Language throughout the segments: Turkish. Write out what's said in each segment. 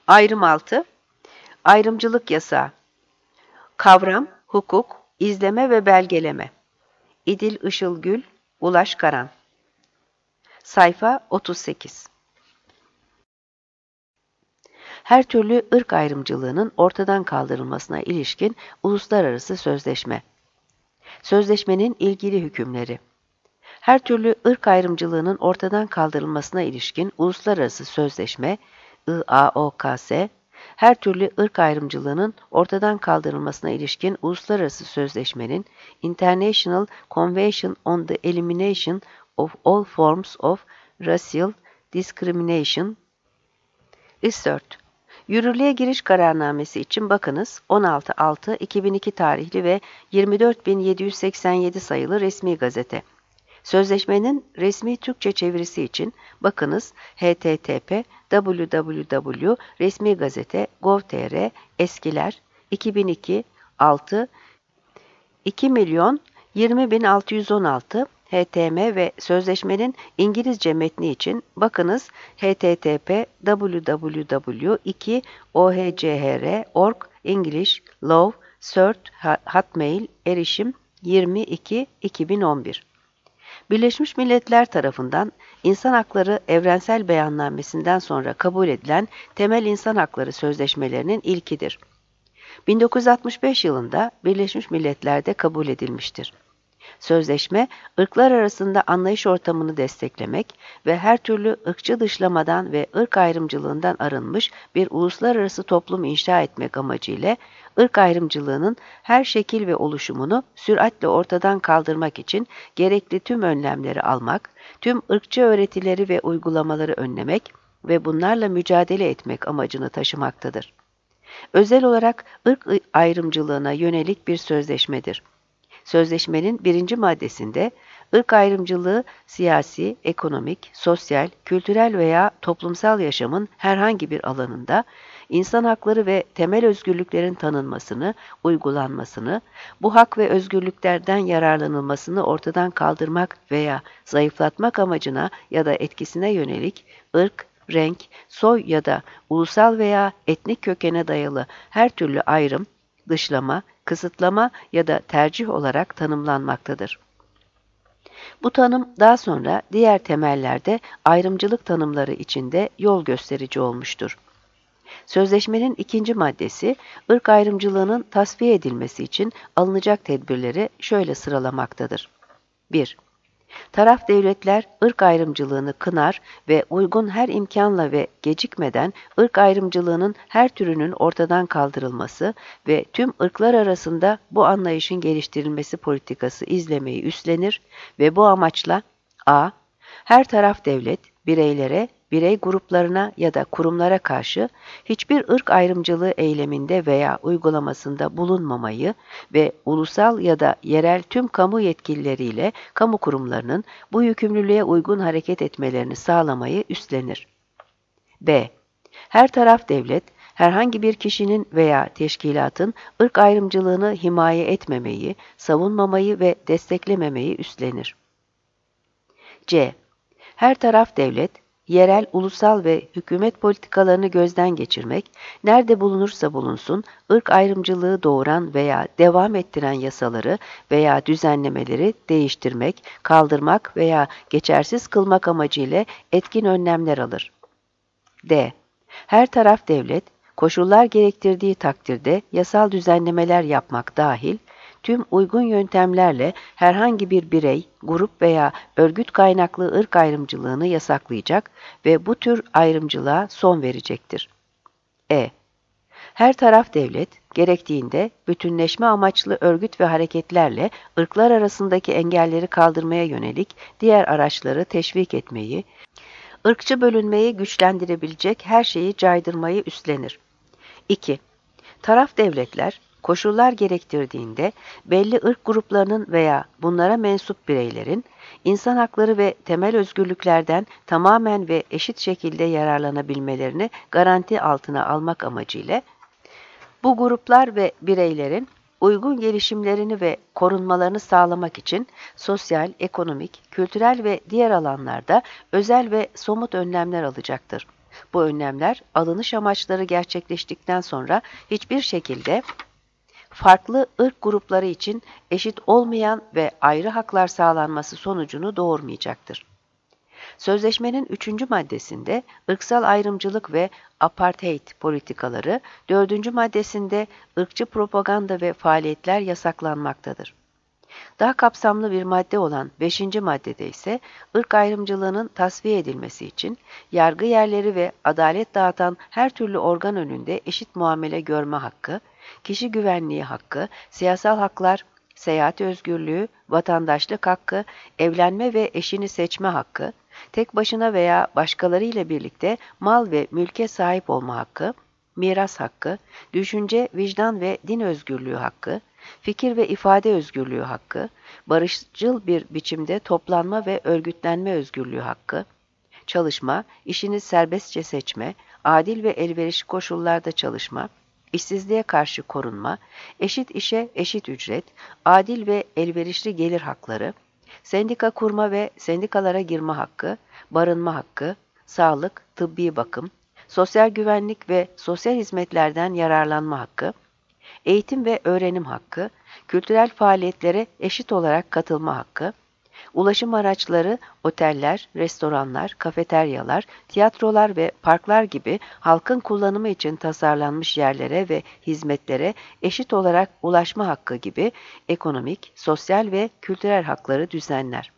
Ayrım 6. Ayrımcılık yasağı. Kavram, hukuk, izleme ve belgeleme. İdil Işılgül, Ulaş Karan. Sayfa 38. Her türlü ırk ayrımcılığının ortadan kaldırılmasına ilişkin uluslararası sözleşme. Sözleşmenin ilgili hükümleri. Her türlü ırk ayrımcılığının ortadan kaldırılmasına ilişkin uluslararası sözleşme, IAOKS, her türlü ırk ayrımcılığının ortadan kaldırılmasına ilişkin uluslararası sözleşmenin International Convention on the Elimination of All Forms of Racial Discrimination, ICERT. Yürürlüğe giriş kararnamesi için bakınız 16.6.2002 tarihli ve 24.787 sayılı resmi gazete. Sözleşmenin resmi Türkçe çevirisi için bakınız http://www.resmigazete.gov.tr eskiler 2002 6 2.020.616 HTM ve sözleşmenin İngilizce metni için bakınız http://2ohchr.org English Law Cert Hotmail erişim 22-2011. Birleşmiş Milletler tarafından İnsan Hakları Evrensel Beyannamesi'nden sonra kabul edilen temel insan hakları sözleşmelerinin ilkidir. 1965 yılında Birleşmiş Milletler'de kabul edilmiştir. Sözleşme, ırklar arasında anlayış ortamını desteklemek ve her türlü ırkçı dışlamadan ve ırk ayrımcılığından arınmış bir uluslararası toplum inşa etmek amacıyla ırk ayrımcılığının her şekil ve oluşumunu süratle ortadan kaldırmak için gerekli tüm önlemleri almak, tüm ırkçı öğretileri ve uygulamaları önlemek ve bunlarla mücadele etmek amacını taşımaktadır. Özel olarak ırk ayrımcılığına yönelik bir sözleşmedir. Sözleşmenin 1. maddesinde ırk ayrımcılığı siyasi, ekonomik, sosyal, kültürel veya toplumsal yaşamın herhangi bir alanında insan hakları ve temel özgürlüklerin tanınmasını, uygulanmasını, bu hak ve özgürlüklerden yararlanılmasını ortadan kaldırmak veya zayıflatmak amacına ya da etkisine yönelik ırk, renk, soy ya da ulusal veya etnik kökene dayalı her türlü ayrım, dışlama, kısıtlama ya da tercih olarak tanımlanmaktadır. Bu tanım daha sonra diğer temellerde ayrımcılık tanımları içinde yol gösterici olmuştur. Sözleşmenin 2. maddesi, ırk ayrımcılığının tasfiye edilmesi için alınacak tedbirleri şöyle sıralamaktadır. 1. Taraf devletler ırk ayrımcılığını kınar ve uygun her imkanla ve gecikmeden ırk ayrımcılığının her türünün ortadan kaldırılması ve tüm ırklar arasında bu anlayışın geliştirilmesi politikası izlemeyi üstlenir ve bu amaçla a. Her taraf devlet, bireylere, birey gruplarına ya da kurumlara karşı hiçbir ırk ayrımcılığı eyleminde veya uygulamasında bulunmamayı ve ulusal ya da yerel tüm kamu yetkilileriyle kamu kurumlarının bu yükümlülüğe uygun hareket etmelerini sağlamayı üstlenir. B. Her taraf devlet, herhangi bir kişinin veya teşkilatın ırk ayrımcılığını himaye etmemeyi, savunmamayı ve desteklememeyi üstlenir. C. Her taraf devlet, yerel, ulusal ve hükümet politikalarını gözden geçirmek, nerede bulunursa bulunsun, ırk ayrımcılığı doğuran veya devam ettiren yasaları veya düzenlemeleri değiştirmek, kaldırmak veya geçersiz kılmak amacıyla etkin önlemler alır. D. Her taraf devlet, koşullar gerektirdiği takdirde yasal düzenlemeler yapmak dahil, tüm uygun yöntemlerle herhangi bir birey, grup veya örgüt kaynaklı ırk ayrımcılığını yasaklayacak ve bu tür ayrımcılığa son verecektir. E. Her taraf devlet, gerektiğinde bütünleşme amaçlı örgüt ve hareketlerle ırklar arasındaki engelleri kaldırmaya yönelik diğer araçları teşvik etmeyi, ırkçı bölünmeyi güçlendirebilecek her şeyi caydırmayı üstlenir. 2. Taraf devletler, koşullar gerektirdiğinde belli ırk gruplarının veya bunlara mensup bireylerin, insan hakları ve temel özgürlüklerden tamamen ve eşit şekilde yararlanabilmelerini garanti altına almak amacıyla, bu gruplar ve bireylerin uygun gelişimlerini ve korunmalarını sağlamak için sosyal, ekonomik, kültürel ve diğer alanlarda özel ve somut önlemler alacaktır. Bu önlemler alınış amaçları gerçekleştikten sonra hiçbir şekilde farklı ırk grupları için eşit olmayan ve ayrı haklar sağlanması sonucunu doğurmayacaktır. Sözleşmenin 3. maddesinde ırksal ayrımcılık ve apartheid politikaları, 4. maddesinde ırkçı propaganda ve faaliyetler yasaklanmaktadır. Daha kapsamlı bir madde olan 5. maddede ise ırk ayrımcılığının tasfiye edilmesi için yargı yerleri ve adalet dağıtan her türlü organ önünde eşit muamele görme hakkı, kişi güvenliği hakkı, siyasal haklar, seyahat özgürlüğü, vatandaşlık hakkı, evlenme ve eşini seçme hakkı, tek başına veya başkalarıyla birlikte mal ve mülke sahip olma hakkı, miras hakkı, düşünce, vicdan ve din özgürlüğü hakkı, fikir ve ifade özgürlüğü hakkı, barışçıl bir biçimde toplanma ve örgütlenme özgürlüğü hakkı, çalışma, işini serbestçe seçme, adil ve elverişli koşullarda çalışma, işsizliğe karşı korunma, eşit işe eşit ücret, adil ve elverişli gelir hakları, sendika kurma ve sendikalara girme hakkı, barınma hakkı, sağlık, tıbbi bakım, sosyal güvenlik ve sosyal hizmetlerden yararlanma hakkı, eğitim ve öğrenim hakkı, kültürel faaliyetlere eşit olarak katılma hakkı, ulaşım araçları, oteller, restoranlar, kafeteryalar, tiyatrolar ve parklar gibi halkın kullanımı için tasarlanmış yerlere ve hizmetlere eşit olarak ulaşma hakkı gibi ekonomik, sosyal ve kültürel hakları düzenler.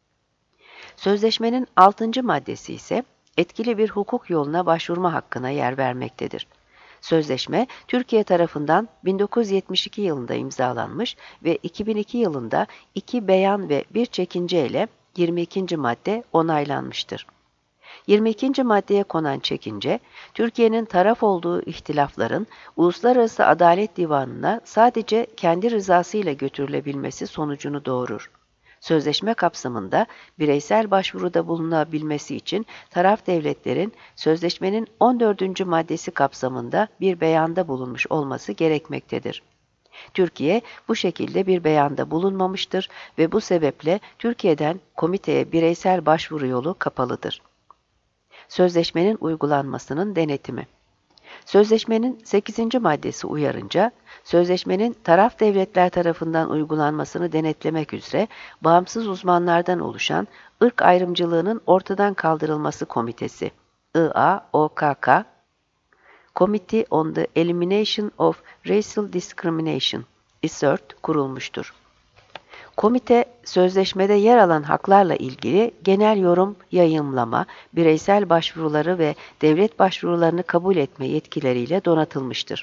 Sözleşmenin 6. maddesi ise etkili bir hukuk yoluna başvurma hakkına yer vermektedir. Sözleşme, Türkiye tarafından 1972 yılında imzalanmış ve 2002 yılında 2 beyan ve 1 çekince ile 22. madde onaylanmıştır. 22. maddeye konan çekince, Türkiye'nin taraf olduğu ihtilafların Uluslararası Adalet Divanı'na sadece kendi rızasıyla götürülebilmesi sonucunu doğurur. Sözleşme kapsamında bireysel başvuruda bulunabilmesi için taraf devletlerin sözleşmenin 14. maddesi kapsamında bir beyanda bulunmuş olması gerekmektedir. Türkiye bu şekilde bir beyanda bulunmamıştır ve bu sebeple Türkiye'den komiteye bireysel başvuru yolu kapalıdır. Sözleşmenin uygulanmasının denetimi. Sözleşmenin 8. maddesi uyarınca, sözleşmenin taraf devletler tarafından uygulanmasını denetlemek üzere bağımsız uzmanlardan oluşan ırk ayrımcılığının ortadan kaldırılması komitesi, IAOKK, Committee on the Elimination of Racial Discrimination, ICERT kurulmuştur. Komite, sözleşmede yer alan haklarla ilgili genel yorum, yayımlama, bireysel başvuruları ve devlet başvurularını kabul etme yetkileriyle donatılmıştır.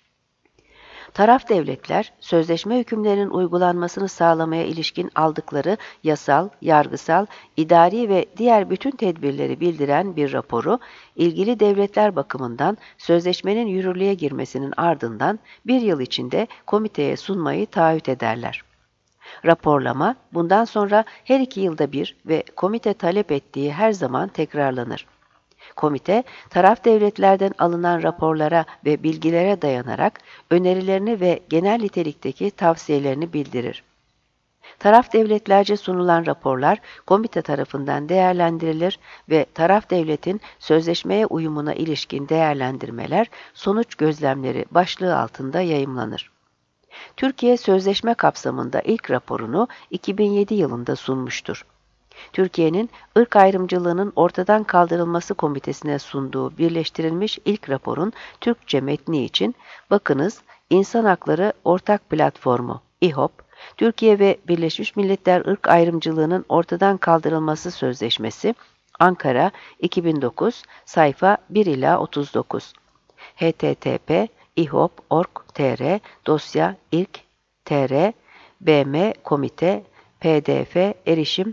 Taraf devletler, sözleşme hükümlerinin uygulanmasını sağlamaya ilişkin aldıkları yasal, yargısal, idari ve diğer bütün tedbirleri bildiren bir raporu, ilgili devletler bakımından sözleşmenin yürürlüğe girmesinin ardından bir yıl içinde komiteye sunmayı taahhüt ederler. Raporlama, bundan sonra her 2 yılda bir ve komite talep ettiği her zaman tekrarlanır. Komite, taraf devletlerden alınan raporlara ve bilgilere dayanarak önerilerini ve genel nitelikteki tavsiyelerini bildirir. Taraf devletlerce sunulan raporlar komite tarafından değerlendirilir ve taraf devletin sözleşmeye uyumuna ilişkin değerlendirmeler, sonuç gözlemleri başlığı altında yayımlanır. Türkiye sözleşme kapsamında ilk raporunu 2007 yılında sunmuştur. Türkiye'nin ırk ayrımcılığının ortadan kaldırılması komitesine sunduğu birleştirilmiş ilk raporun Türkçe metni için bakınız İnsan Hakları Ortak Platformu İHOP, Türkiye ve Birleşmiş Milletler Irk Ayrımcılığının Ortadan Kaldırılması Sözleşmesi, Ankara 2009, sayfa 1-39, http ihop.org.tr, dosya ilk tr, bm komite, pdf erişim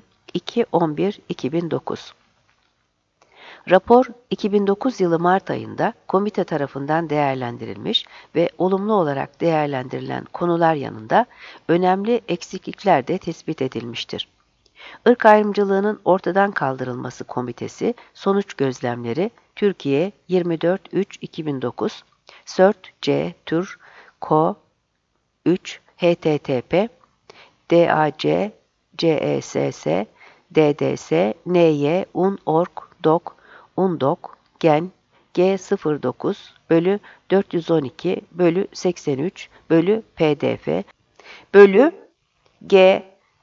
2-11-2009. Rapor 2009 yılı Mart ayında komite tarafından değerlendirilmiş ve olumlu olarak değerlendirilen konular yanında önemli eksiklikler de tespit edilmiştir. Irk ayrımcılığının ortadan kaldırılması komitesi sonuç gözlemleri Türkiye 24-3-2009 CERT-C Tür Co 3 http dac cess dds ny un org doc undok gen G09 bölü 412 bölü 83 bölü pdf bölü G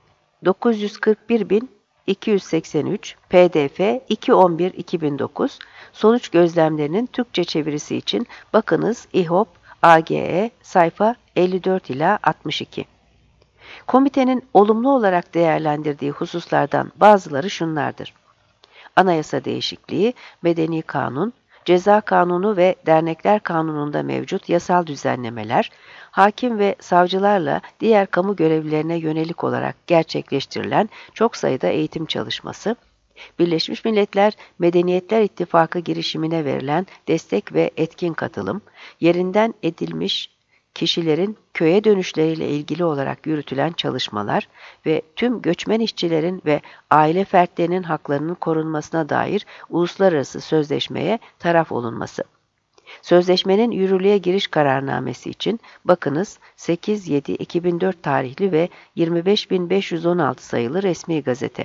941.283 pdf 211-2009 sonuç gözlemlerinin Türkçe çevirisi için bakınız İHOP AGE sayfa 54 ila 62. Komitenin olumlu olarak değerlendirdiği hususlardan bazıları şunlardır: Anayasa değişikliği, medeni kanun, ceza kanunu ve dernekler kanununda mevcut yasal düzenlemeler, hakim ve savcılarla diğer kamu görevlilerine yönelik olarak gerçekleştirilen çok sayıda eğitim çalışması, Birleşmiş Milletler Medeniyetler İttifakı girişimine verilen destek ve etkin katılım, yerinden edilmiş kişilerin köye dönüşleriyle ilgili olarak yürütülen çalışmalar ve tüm göçmen işçilerin ve aile fertlerinin haklarının korunmasına dair uluslararası sözleşmeye taraf olunması. Sözleşmenin yürürlüğe giriş kararnamesi için bakınız 8-7-2004 tarihli ve 25.516 sayılı resmi gazete.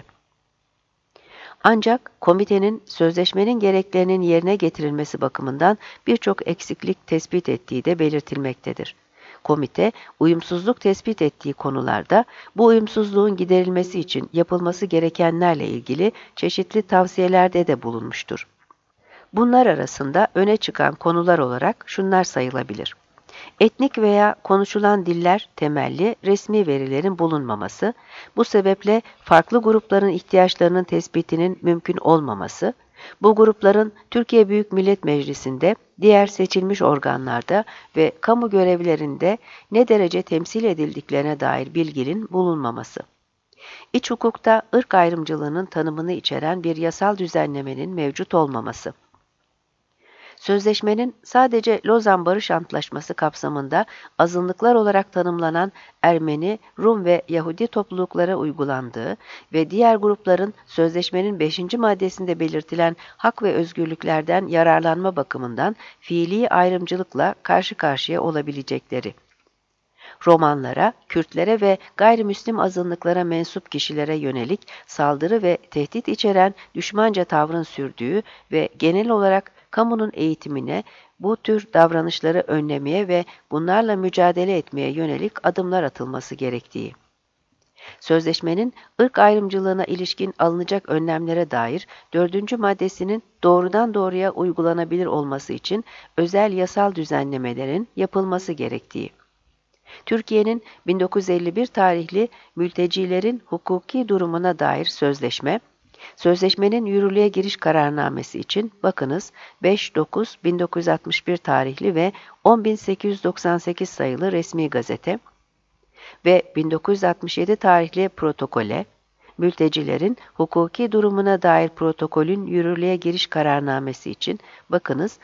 Ancak komitenin sözleşmenin gereklerinin yerine getirilmesi bakımından birçok eksiklik tespit ettiği de belirtilmektedir. Komite, uyumsuzluk tespit ettiği konularda bu uyumsuzluğun giderilmesi için yapılması gerekenlerle ilgili çeşitli tavsiyelerde de bulunmuştur. Bunlar arasında öne çıkan konular olarak şunlar sayılabilir: Etnik veya konuşulan diller temelli resmi verilerin bulunmaması, bu sebeple farklı grupların ihtiyaçlarının tespitinin mümkün olmaması, bu grupların Türkiye Büyük Millet Meclisi'nde, diğer seçilmiş organlarda ve kamu görevlerinde ne derece temsil edildiklerine dair bilginin bulunmaması. İç hukukta ırk ayrımcılığının tanımını içeren bir yasal düzenlemenin mevcut olmaması. Sözleşmenin sadece Lozan Barış Antlaşması kapsamında azınlıklar olarak tanımlanan Ermeni, Rum ve Yahudi topluluklara uygulandığı ve diğer grupların sözleşmenin 5. maddesinde belirtilen hak ve özgürlüklerden yararlanma bakımından fiili ayrımcılıkla karşı karşıya olabilecekleri. Romanlara, Kürtlere ve gayrimüslim azınlıklara mensup kişilere yönelik saldırı ve tehdit içeren düşmanca tavrın sürdüğü ve genel olarak kamunun eğitimine, bu tür davranışları önlemeye ve bunlarla mücadele etmeye yönelik adımlar atılması gerektiği. Sözleşmenin ırk ayrımcılığına ilişkin alınacak önlemlere dair 4. maddesinin doğrudan doğruya uygulanabilir olması için özel yasal düzenlemelerin yapılması gerektiği. Türkiye'nin 1951 tarihli mültecilerin hukuki durumuna dair sözleşme, sözleşmenin yürürlüğe giriş kararnamesi için bakınız 5-9-1961 tarihli ve 10.898 sayılı resmi gazete ve 1967 tarihli protokole, mültecilerin hukuki durumuna dair protokolün yürürlüğe giriş kararnamesi için bakınız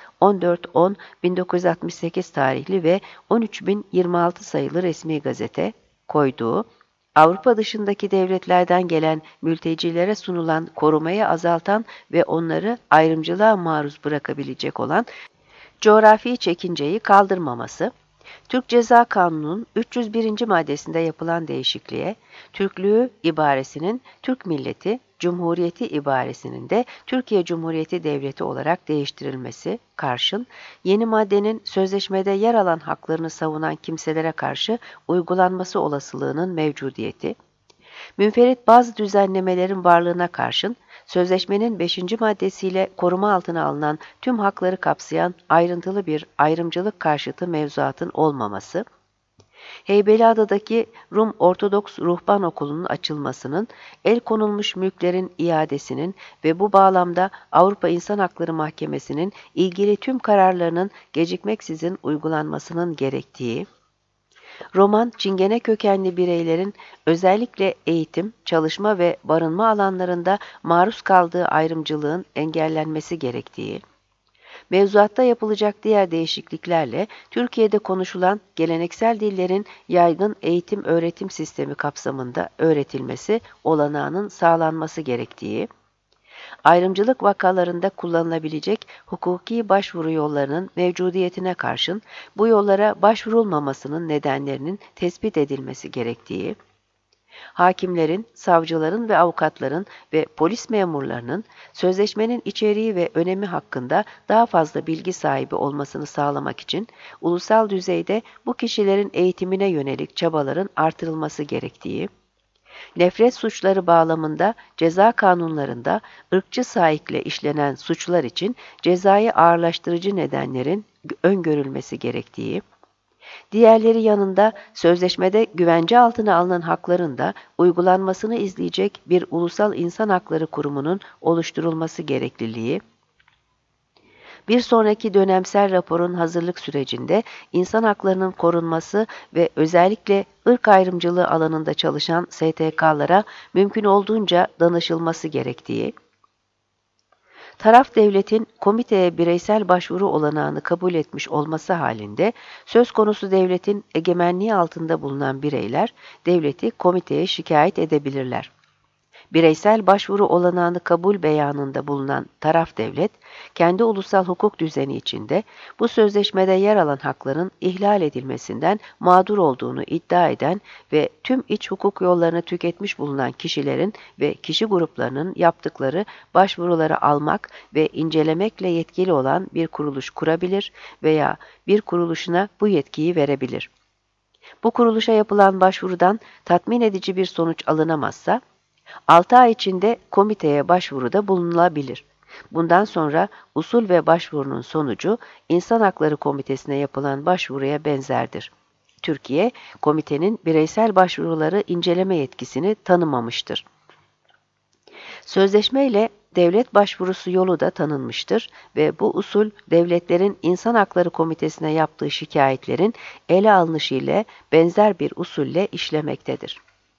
14-10-1968 tarihli ve 13.026 sayılı resmi gazete koyduğu, Avrupa dışındaki devletlerden gelen mültecilere sunulan korumayı azaltan ve onları ayrımcılığa maruz bırakabilecek olan coğrafi çekinceyi kaldırmaması, Türk Ceza Kanunu'nun 301. maddesinde yapılan değişikliğe, Türklüğü ibaresinin Türk Milleti, Cumhuriyeti ibaresinin de Türkiye Cumhuriyeti Devleti olarak değiştirilmesi karşın, yeni maddenin sözleşmede yer alan haklarını savunan kimselere karşı uygulanması olasılığının mevcudiyeti, münferit bazı düzenlemelerin varlığına karşın, sözleşmenin 5. maddesiyle koruma altına alınan tüm hakları kapsayan ayrıntılı bir ayrımcılık karşıtı mevzuatın olmaması, Heybeliada'daki Rum Ortodoks Ruhban Okulu'nun açılmasının, el konulmuş mülklerin iadesinin ve bu bağlamda Avrupa İnsan Hakları Mahkemesi'nin ilgili tüm kararlarının gecikmeksizin uygulanmasının gerektiği, Roman, Çingene kökenli bireylerin özellikle eğitim, çalışma ve barınma alanlarında maruz kaldığı ayrımcılığın engellenmesi gerektiği, mevzuatta yapılacak diğer değişikliklerle Türkiye'de konuşulan geleneksel dillerin yaygın eğitim-öğretim sistemi kapsamında öğretilmesi olanağının sağlanması gerektiği, ayrımcılık vakalarında kullanılabilecek hukuki başvuru yollarının mevcudiyetine karşın bu yollara başvurulmamasının nedenlerinin tespit edilmesi gerektiği, Hakimlerin, savcıların ve avukatların ve polis memurlarının sözleşmenin içeriği ve önemi hakkında daha fazla bilgi sahibi olmasını sağlamak için ulusal düzeyde bu kişilerin eğitimine yönelik çabaların artırılması gerektiği, nefret suçları bağlamında ceza kanunlarında ırkçı sahikle işlenen suçlar için cezayı ağırlaştırıcı nedenlerin öngörülmesi gerektiği, diğerleri yanında sözleşmede güvence altına alınan hakların da uygulanmasını izleyecek bir ulusal insan hakları kurumunun oluşturulması gerekliliği, bir sonraki dönemsel raporun hazırlık sürecinde insan haklarının korunması ve özellikle ırk ayrımcılığı alanında çalışan STK'lara mümkün olduğunca danışılması gerektiği, taraf devletin komiteye bireysel başvuru olanağını kabul etmiş olması halinde söz konusu devletin egemenliği altında bulunan bireyler devleti komiteye şikayet edebilirler. Bireysel başvuru olanağını kabul beyanında bulunan taraf devlet, kendi ulusal hukuk düzeni içinde bu sözleşmede yer alan hakların ihlal edilmesinden mağdur olduğunu iddia eden ve tüm iç hukuk yollarını tüketmiş bulunan kişilerin ve kişi gruplarının yaptıkları başvuruları almak ve incelemekle yetkili olan bir kuruluş kurabilir veya bir kuruluşuna bu yetkiyi verebilir. Bu kuruluşa yapılan başvurudan tatmin edici bir sonuç alınamazsa, 6 ay içinde komiteye başvuruda bulunulabilir. Bundan sonra usul ve başvurunun sonucu İnsan Hakları Komitesi'ne yapılan başvuruya benzerdir. Türkiye, komitenin bireysel başvuruları inceleme yetkisini tanımamıştır. Sözleşme ile devlet başvurusu yolu da tanınmıştır ve bu usul devletlerin İnsan Hakları Komitesi'ne yaptığı şikayetlerin ele alınışı ile benzer bir usulle işlemektedir.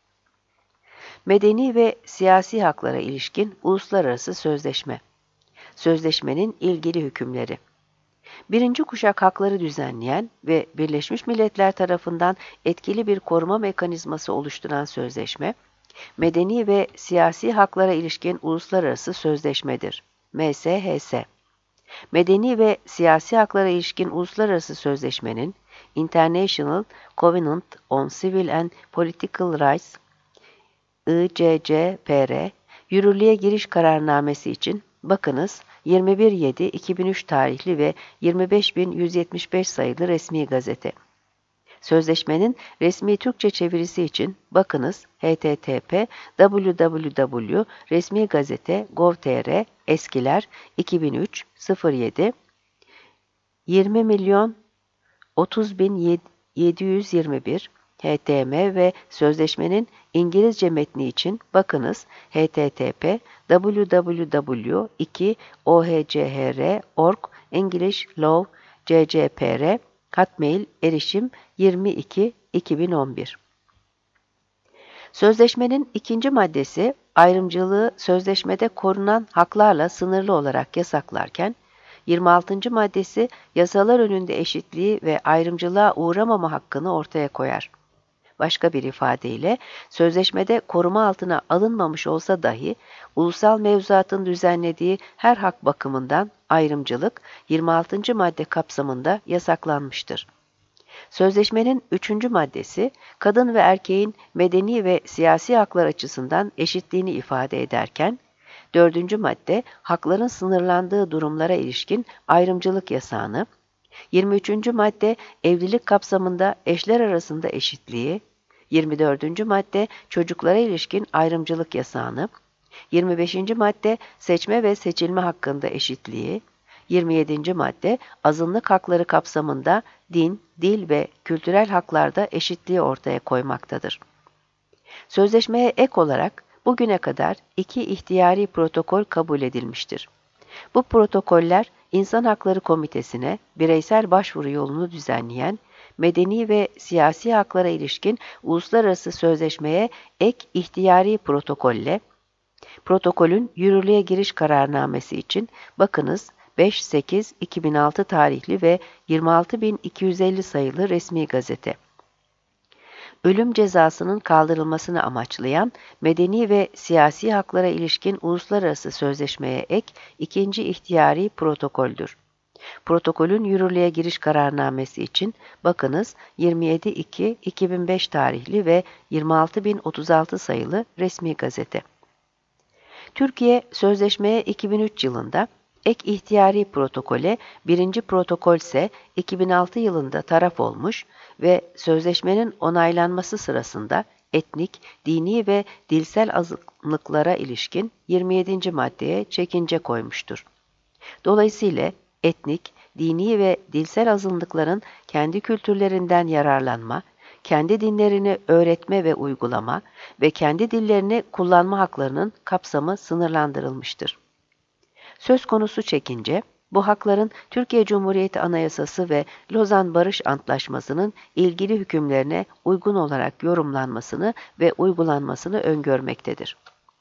Medeni ve siyasi haklara ilişkin uluslararası sözleşme. Sözleşmenin ilgili hükümleri. Birinci kuşak hakları düzenleyen ve Birleşmiş Milletler tarafından etkili bir koruma mekanizması oluşturan sözleşme, medeni ve siyasi haklara ilişkin uluslararası sözleşmedir. MSHS. Medeni ve siyasi haklara ilişkin uluslararası sözleşmenin International Covenant on Civil and Political Rights ICCPR, yürürlüğe giriş kararnamesi için bakınız 21.7.2003 tarihli ve 25.175 sayılı resmi gazete. Sözleşmenin resmi Türkçe çevirisi için bakınız http://www.resmigazete.gov.tr eskiler 2003 07 20.030.721 HTM ve sözleşmenin İngilizce metni için bakınız http://www.ohchr.org English Law CCPR Hotmail erişim 22-2011. Sözleşmenin ikinci maddesi ayrımcılığı sözleşmede korunan haklarla sınırlı olarak yasaklarken, 26. maddesi yasalar önünde eşitliği ve ayrımcılığa uğramama hakkını ortaya koyar. Başka bir ifadeyle, sözleşmede koruma altına alınmamış olsa dahi, ulusal mevzuatın düzenlediği her hak bakımından ayrımcılık 26. madde kapsamında yasaklanmıştır. Sözleşmenin 3. maddesi, kadın ve erkeğin medeni ve siyasi haklar açısından eşitliğini ifade ederken, 4. madde, hakların sınırlandığı durumlara ilişkin ayrımcılık yasağını, 23. madde evlilik kapsamında eşler arasında eşitliği, 24. madde çocuklara ilişkin ayrımcılık yasağını, 25. madde seçme ve seçilme hakkında eşitliği, 27. madde azınlık hakları kapsamında din, dil ve kültürel haklarda eşitliği ortaya koymaktadır. Sözleşmeye ek olarak bugüne kadar 2 ihtiyari protokol kabul edilmiştir. Bu protokoller İnsan Hakları Komitesi'ne bireysel başvuru yolunu düzenleyen, medeni ve siyasi haklara ilişkin uluslararası sözleşmeye ek ihtiyari protokolle, protokolün yürürlüğe giriş kararnamesi için bakınız 5-8-2006 tarihli ve 26.250 sayılı resmi gazete. Ölüm cezasının kaldırılmasını amaçlayan medeni ve siyasi haklara ilişkin uluslararası sözleşmeye ek ikinci ihtiyari protokoldür. Protokolün yürürlüğe giriş kararnamesi için bakınız 27.2.2005 tarihli ve 26.036 sayılı resmi gazete. Türkiye, sözleşmeye 2003 yılında, ek ihtiyari protokole 1. protokol ise 2006 yılında taraf olmuş ve sözleşmenin onaylanması sırasında etnik, dini ve dilsel azınlıklara ilişkin 27. maddeye çekince koymuştur. Dolayısıyla etnik, dini ve dilsel azınlıkların kendi kültürlerinden yararlanma, kendi dinlerini öğretme ve uygulama ve kendi dillerini kullanma haklarının kapsamı sınırlandırılmıştır. Söz konusu çekince, bu hakların Türkiye Cumhuriyeti Anayasası ve Lozan Barış Antlaşması'nın ilgili hükümlerine uygun olarak yorumlanmasını ve uygulanmasını öngörmektedir.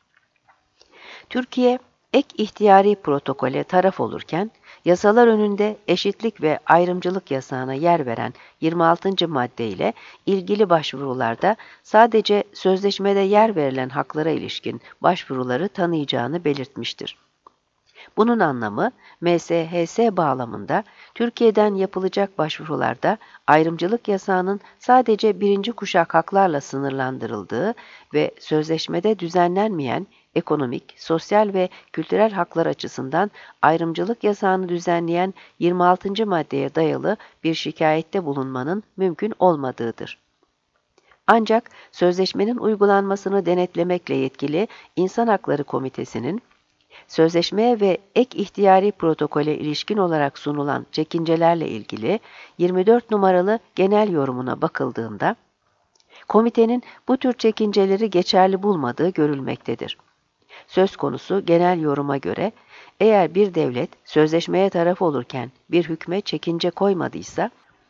Türkiye, ek ihtiyari protokole taraf olurken, yasalar önünde eşitlik ve ayrımcılık yasağına yer veren 26. madde ile ilgili başvurularda sadece sözleşmede yer verilen haklara ilişkin başvuruları tanıyacağını belirtmiştir. Bunun anlamı, MSHS bağlamında Türkiye'den yapılacak başvurularda ayrımcılık yasağının sadece birinci kuşak haklarla sınırlandırıldığı ve sözleşmede düzenlenmeyen ekonomik, sosyal ve kültürel haklar açısından ayrımcılık yasağını düzenleyen 26. maddeye dayalı bir şikayette bulunmanın mümkün olmadığıdır. Ancak sözleşmenin uygulanmasını denetlemekle yetkili İnsan Hakları Komitesi'nin, sözleşmeye ve ek ihtiyari protokole ilişkin olarak sunulan çekincelerle ilgili 24 numaralı genel yorumuna bakıldığında, komitenin bu tür çekinceleri geçerli bulmadığı görülmektedir. Söz konusu genel yoruma göre, eğer bir devlet sözleşmeye taraf olurken bir hükme çekince koymadıysa,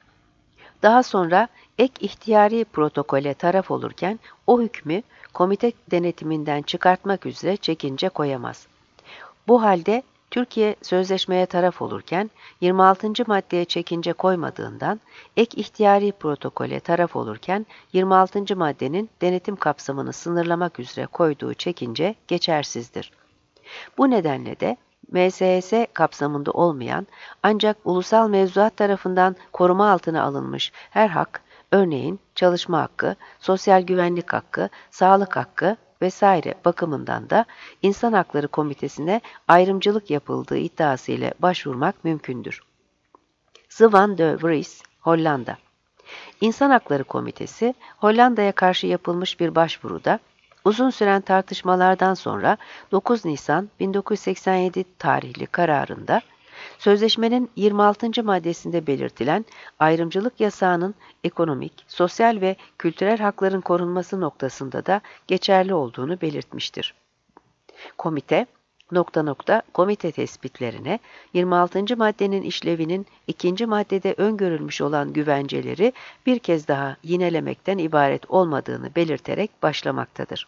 daha sonra ek ihtiyari protokole taraf olurken o hükmü komite denetiminden çıkartmak üzere çekince koyamaz. Bu halde Türkiye sözleşmeye taraf olurken 26. maddeye çekince koymadığından ek ihtiyari protokole taraf olurken 26. maddenin denetim kapsamını sınırlamak üzere koyduğu çekince geçersizdir. Bu nedenle de MSS kapsamında olmayan ancak ulusal mevzuat tarafından koruma altına alınmış her hak, örneğin çalışma hakkı, sosyal güvenlik hakkı, sağlık hakkı vesaire bakımından da İnsan Hakları Komitesi'ne ayrımcılık yapıldığı iddiasıyla başvurmak mümkündür. Swan de Vries, Hollanda. İnsan Hakları Komitesi, Hollanda'ya karşı yapılmış bir başvuruda, uzun süren tartışmalardan sonra 9 Nisan 1987 tarihli kararında, sözleşmenin 26. maddesinde belirtilen ayrımcılık yasağının ekonomik, sosyal ve kültürel hakların korunması noktasında da geçerli olduğunu belirtmiştir. Komite, komite tespitlerine 26. maddenin işlevinin 2. maddede öngörülmüş olan güvenceleri bir kez daha yinelemekten ibaret olmadığını belirterek başlamaktadır.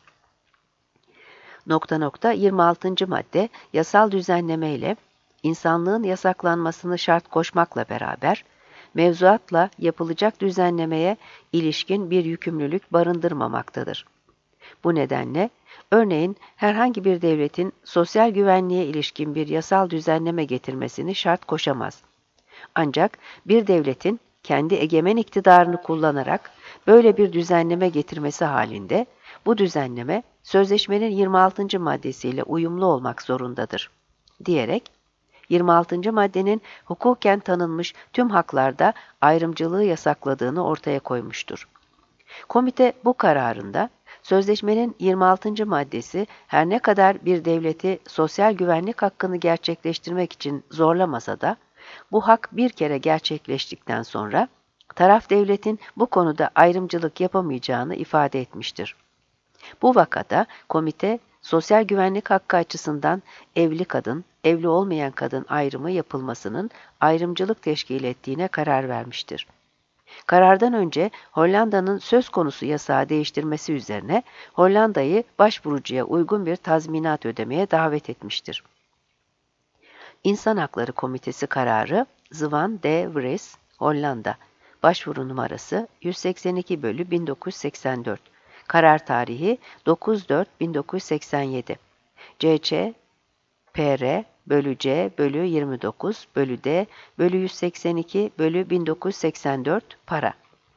26. madde yasal düzenleme ile insanlığın yasaklanmasını şart koşmakla beraber, mevzuatla yapılacak düzenlemeye ilişkin bir yükümlülük barındırmamaktadır. Bu nedenle, örneğin herhangi bir devletin sosyal güvenliğe ilişkin bir yasal düzenleme getirmesini şart koşamaz. Ancak bir devletin kendi egemen iktidarını kullanarak böyle bir düzenleme getirmesi halinde, bu düzenleme sözleşmenin 26. maddesiyle uyumlu olmak zorundadır, diyerek 26. maddenin hukuken tanınmış tüm haklarda ayrımcılığı yasakladığını ortaya koymuştur. Komite bu kararında, sözleşmenin 26. maddesi her ne kadar bir devleti sosyal güvenlik hakkını gerçekleştirmek için zorlamasa da, bu hak bir kere gerçekleştikten sonra, taraf devletin bu konuda ayrımcılık yapamayacağını ifade etmiştir. Bu vakada komite, sosyal güvenlik hakkı açısından evli kadın, evli olmayan kadın ayrımı yapılmasının ayrımcılık teşkil ettiğine karar vermiştir. Karardan önce Hollanda'nın söz konusu yasağı değiştirmesi üzerine Hollanda'yı başvurucuya uygun bir tazminat ödemeye davet etmiştir. İnsan Hakları Komitesi kararı Swan de Vries, Hollanda, başvuru numarası 182/1984, karar tarihi 9/4/1987, CC PR bölü C bölü 29 bölü D bölü 182 bölü 1984 para.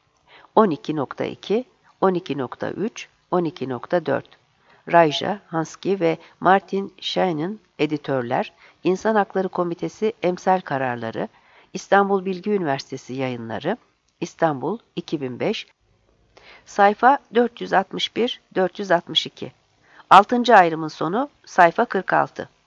12.2, 12.3, 12.4. Rajah, Hansky ve Martin Scheinin editörler, İnsan Hakları Komitesi Emsal Kararları, İstanbul Bilgi Üniversitesi Yayınları, İstanbul 2005, sayfa 461-462. 6. ayrımın sonu sayfa 46.